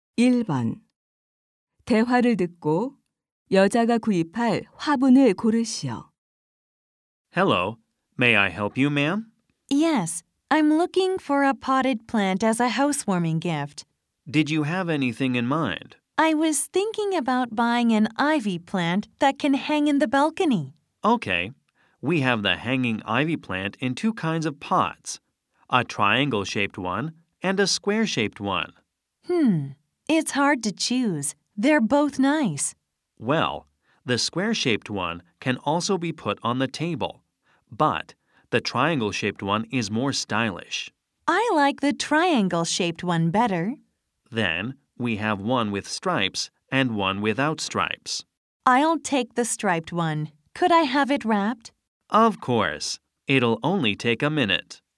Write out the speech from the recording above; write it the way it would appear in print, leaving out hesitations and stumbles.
1번. 대화를 듣고 여자가 구입할 화분을 고르시오. Hello. May I help you, ma'am? Yes, I'm looking for a potted plant as a housewarming gift. Did you have anything in mind? I was thinking about buying an ivy plant that can hang in the balcony. Okay. We have the hanging ivy plant in two kinds of pots, a triangle-shaped one and a square-shaped one. It's hard to choose. They're both nice. Well, the square-shaped one can also be put on the table, but the triangle-shaped one is more stylish. I like the triangle-shaped one better. Then, we have one with stripes and one without stripes. I'll take the striped one. Could I have it wrapped? Of course. It'll only take a minute.